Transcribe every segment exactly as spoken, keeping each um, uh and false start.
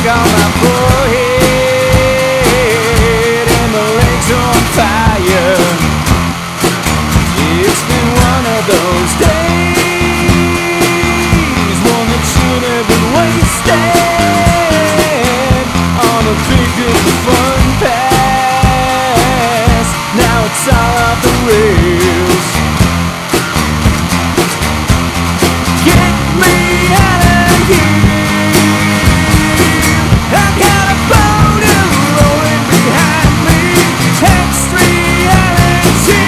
on my forehead and my legs are on fire. It's been one of those days, one that should have been wasted on a big good fun pass. Now it's all off the rails. Get me out of here. I've got a boulder rolling behind me. Extra reality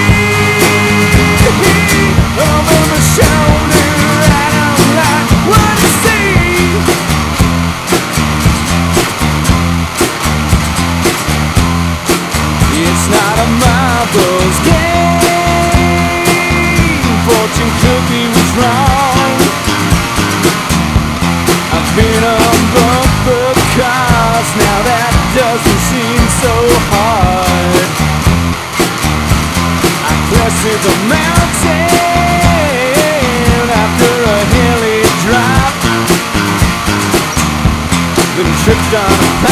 over my shoulder. I don't like what I see. It's not a marbles game. Fortune cookie was wrong. I've been on bumper cars. Now that doesn't seem so hard. I crested the mountain after a hilly drop. Then tripped on a